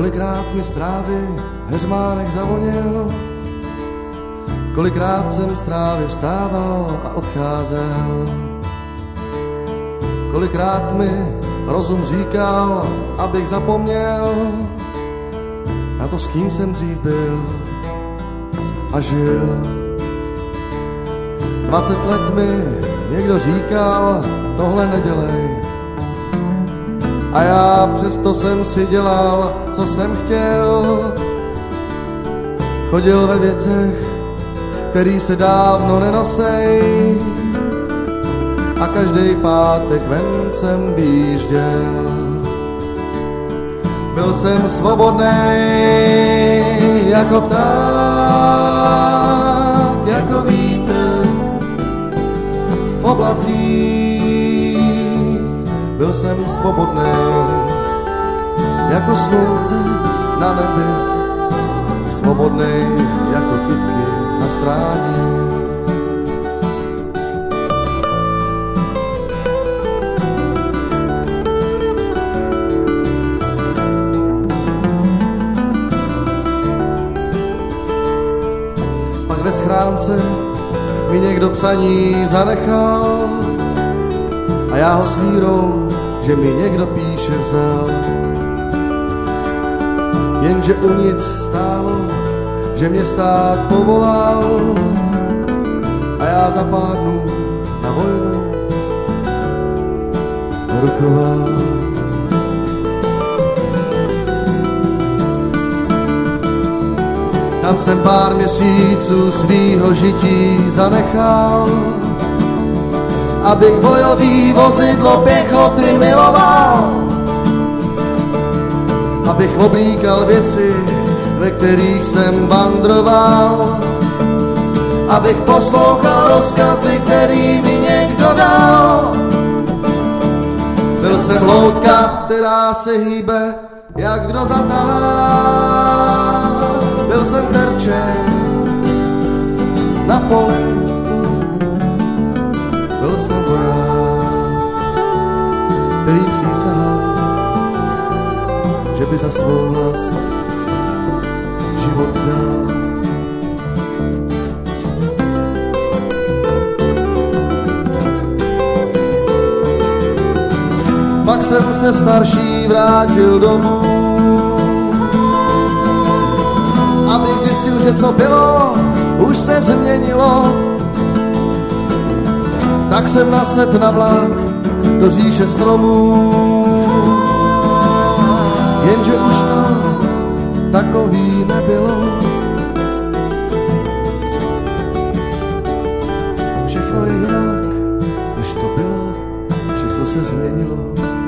Kolikrát mi z trávy heřmánek zavoněl, kolikrát jsem z trávy vstával a odcházel. Kolikrát mi rozum říkal, abych zapomněl na to, s kým jsem dřív byl a žil. 20 let mi někdo říkal, tohle nedělej. A já přesto jsem si dělal, co jsem chtěl. Chodil ve věcech, který se dávno nenosej. A každý pátek ven jsem výjížděl. Byl jsem svobodnej jako pták, jako vítr v oblacích. Byl jsem svobodnej jako slunce na nebi, svobodnej jako kytky na stráni. Pak ve schránce mi někdo psaní zanechal a já ho s vírou, že mi někdo píše, vzal. Jenže uvnitř stálo, že mě stát povolal a já za pár dnů na vojnu rukoval. Tam jsem pár měsíců svýho žití zanechal, abych bojový vozidlo pěchoty miloval, abych oblíkal věci, ve kterých jsem vandroval, abych poslouchal rozkazy, který mi někdo dal. Byl jsem loutka, která se hýbe, jak kdo zatahá. Byl jsem terčem na poli, byl jsem voják, který přísahal, že by za svou vlast život dal. Pak jsem se starší vrátil domů, abych zjistil, že co bylo, už se změnilo. Tak jsem nasedl na vlak do říše stromů, jenže už to takový nebylo. Všechno je jinak, než to bylo, všechno se změnilo.